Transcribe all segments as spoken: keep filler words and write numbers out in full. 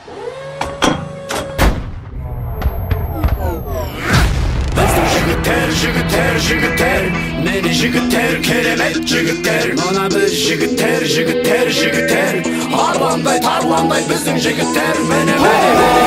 Jigitler, jigitler, jigitler, meni jigitler, keremet jigitler. Mana biz jigitler, jigitler, jigitler, harlanday, tarlanday bizim jigitler. Mene, mene, mene,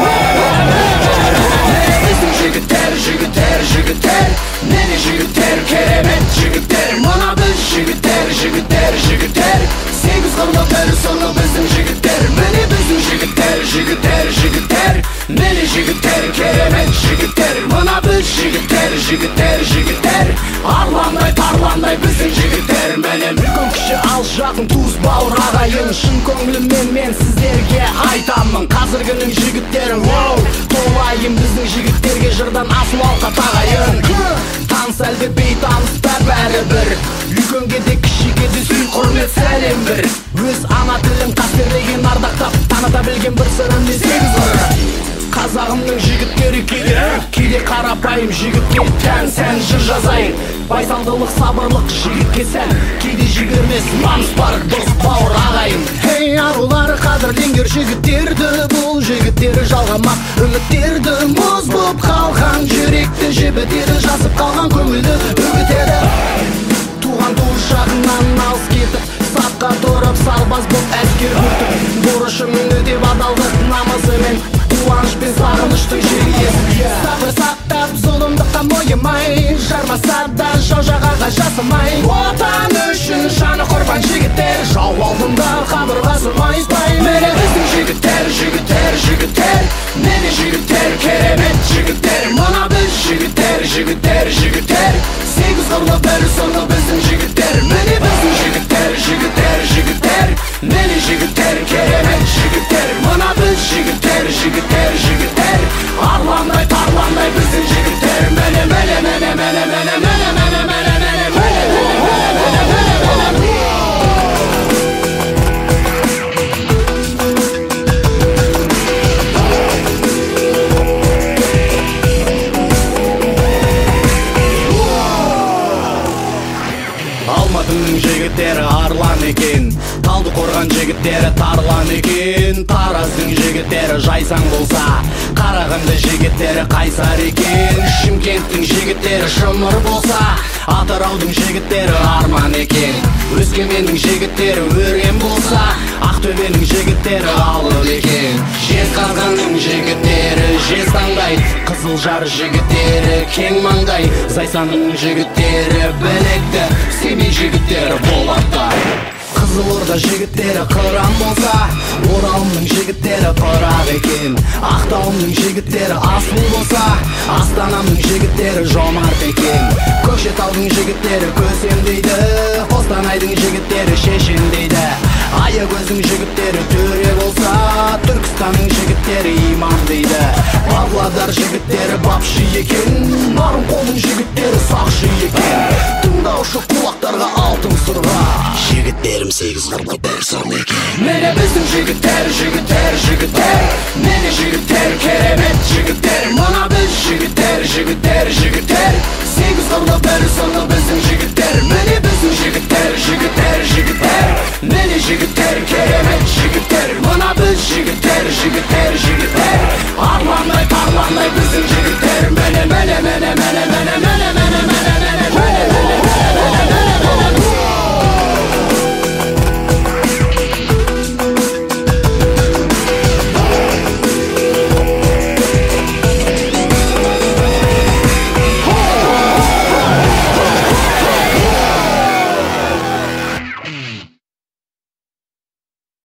mene, bizim jigitler, jigitler, jigitler, meni jigitler, keremet jigitler. Mana biz jigitler, jigitler, jigitler, sekiz kırlı bir sırlı bizim jigitler. Mene bizim jigitler, jigitler, jigitler, meni jigitler, keremet jigitler. Mana biz jigitler, jigitler, jigitler, arlanday, tarlanday bizim jigitler. Menem үлкен кіші алыс жақын туыс бауыр ағайын, шын көңіліммен мен сіздерге айтамын. Қазіргінің жігіттері воу, толайым біздің жігіттерге жырдан асыл алқа тағайын. Таныс әлде бейтаныс та бәрібір, үлкенге де кішіге де сүй құрмет сәлем бір. Өз ана тілін қастерлеген ардақтап таныта білген бір сырын не сегіз қыры. Қазағымның жігіттері кейде, кейде қарапайым жігітке тән сән жыр жазайын. Байсалдылық, сабырлық жігітке сән, кейде жігермес намыс бар дос бауыр ағайын. Ей арулары қадірлеңдер жігіттерді, бұл жігіттері жалғамақ үміттерді. Мұз боп қалған жүректі жібітеді, жасып қалған көңілді үгітеді. Туған туыс жағынан алыс кетіп, сапқа тұрып салбаз боп әскер күртіп, борышымын өтеп адалдық намысымен, қуаныш пен сағыныштың жегесі. Сабыр сақтап зұлымдыққа мойымай, жармаса да жау жағаға жасымай, отан үшін жаны құрбан жігіттер, жау алдында қабырғасын майыспай. Мені біздің жігіттер, жігіттер, жігіттер, мені жігіттер, керемет жігіттер. Мына біз жігіттер, жігіттер, жігіттер, сегіз қырлы бір сырлы біздің жігіттер. Мені біздің жігіттер, жігіттер, жігіттер, мені жігіттер, керемет жігіттер. Мына біз жігіттер, жігіттер, жігіттер, арландай, тарландай біздің жігіттер. Мені, мені, мені, мені, мені, мені, мені, мені, мені, мені, мені, Алматының жігіттері арлан екен, талды қорған жігіттері тарлан екен. Тараздың жігіттері жайсаң болса, Қарағанды жігіттері қайсар екен. Шымкенттің жігіттері шымыр болса, Атыраудың жігіттері арман екен. Өскеменнің жігіттері өрен болса, Ақтөбенің жігіттері алып екен. Жезқазғанның жігіттері жез таңдай, Қызылжар жігіттері кең маңдай, Зайсанның жігіттері білекті, Семей жігіттері болаттай. Қызылорда жігіттері қыран болса, Оралымның жігіттері пырақ екен. Ақтауымның жігіттері асыл болса, Астанамның жігіттері жомарт екен. Көкшетаудың жігіттері көсем дейді, Қостанайдың жігіттері шешен дейді. Аягөздің жігіттері төре болса, Түркістанның жігіттері имам дейді. Павлодар жігіттері бапшы екен, Нарынқолдың жігіттері сақшы екен. Тыңдаушы құлақтарға алтын сырға, жігіттерім сегіз қырлы бір сан екен. Мені біздің жігіттер, жігіттер, жігіттер, мені жігіттер, керемет жігіттер. Мына біз жігіттер, жігіттер, жігіттер, сегіз қырлы бір сырлы біздің жігіттер. Мені біздің жігіттер, жігіттер, жігіттер, мені жігіттер, керемет жігіттер. Мына біз жігіттер, жігіттер, жігіттер,